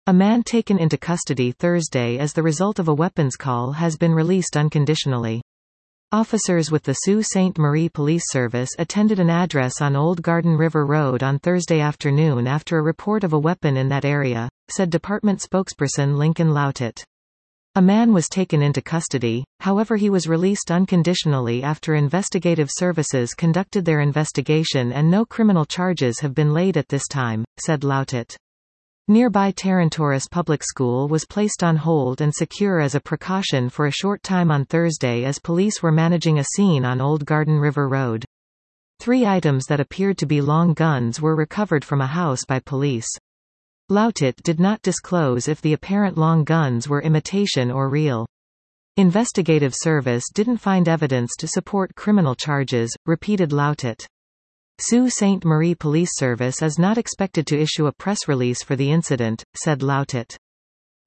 A man taken into custody Thursday as the result of a weapons call has been released unconditionally. Officers with the Sault Ste. Marie Police Service attended an address on Old Garden River Road on Thursday afternoon after a report of a weapon in that area, said department spokesperson Lincoln Loutet. A man was taken into custody, however he was released unconditionally after investigative services conducted their investigation and no criminal charges have been laid at this time, said Loutet. Nearby Terrantoris Public School was placed on hold and secure as a precaution for a short time on Thursday as police were managing a scene on Old Garden River Road. 3 items that appeared to be long guns were recovered from a house by police. Loutet did not disclose if the apparent long guns were imitation or real. Investigative service didn't find evidence to support criminal charges, repeated Loutet. Sault Ste. Marie Police Service is not expected to issue a press release for the incident, said Loutet.